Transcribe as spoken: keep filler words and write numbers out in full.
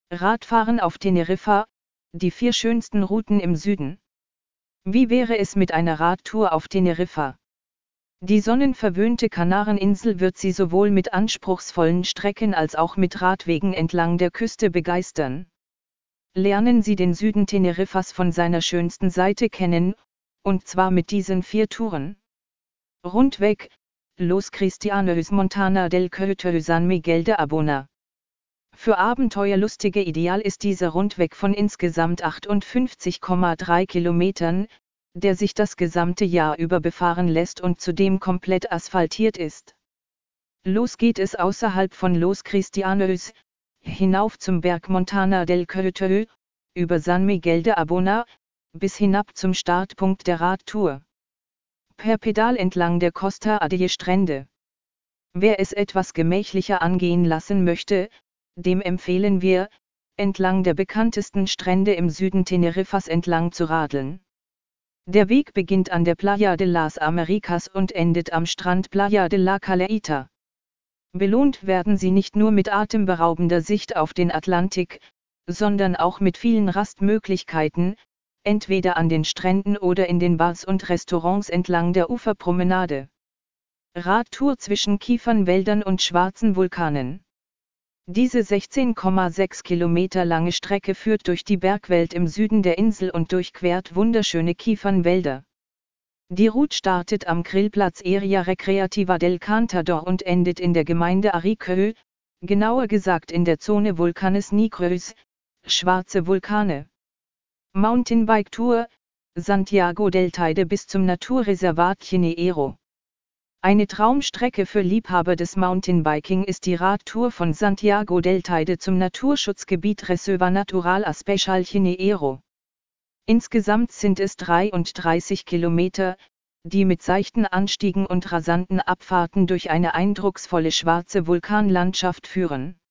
Radfahren auf Teneriffa, die vier schönsten Routen im Süden. Wie wäre es mit einer Radtour auf Teneriffa? Die sonnenverwöhnte Kanareninsel wird Sie sowohl mit anspruchsvollen Strecken als auch mit Radwegen entlang der Küste begeistern. Lernen Sie den Süden Teneriffas von seiner schönsten Seite kennen, und zwar mit diesen vier Touren. Rundweg, Los Cristianos Montana del Coto San Miguel de Abona. Für Abenteuerlustige ideal ist dieser Rundweg von insgesamt achtundfünfzig Komma drei Kilometern, der sich das gesamte Jahr über befahren lässt und zudem komplett asphaltiert ist. Los geht es außerhalb von Los Cristianos, hinauf zum Berg Montana del Coto, über San Miguel de Abona, bis hinab zum Startpunkt der Radtour. Per Pedal entlang der Costa Adie Strände. Wer es etwas gemächlicher angehen lassen möchte, dem empfehlen wir, entlang der bekanntesten Strände im Süden Teneriffas entlang zu radeln. Der Weg beginnt an der Playa de las Americas und endet am Strand Playa de la Caleita. Belohnt werden Sie nicht nur mit atemberaubender Sicht auf den Atlantik, sondern auch mit vielen Rastmöglichkeiten, entweder an den Stränden oder in den Bars und Restaurants entlang der Uferpromenade. Radtour zwischen Kiefernwäldern und schwarzen Vulkanen. Diese sechzehn Komma sechs Kilometer lange Strecke führt durch die Bergwelt im Süden der Insel und durchquert wunderschöne Kiefernwälder. Die Route startet am Grillplatz Area Recreativa del Cantador und endet in der Gemeinde Ariqueö, genauer gesagt in der Zone Volcanes Negros, schwarze Vulkane. Mountainbike Tour, Santiago del Teide bis zum Naturreservat Chineyero. Eine Traumstrecke für Liebhaber des Mountainbiking ist die Radtour von Santiago del Teide zum Naturschutzgebiet Reserva Natural Especial Chineyero. Insgesamt sind es dreiunddreißig Kilometer, die mit seichten Anstiegen und rasanten Abfahrten durch eine eindrucksvolle schwarze Vulkanlandschaft führen.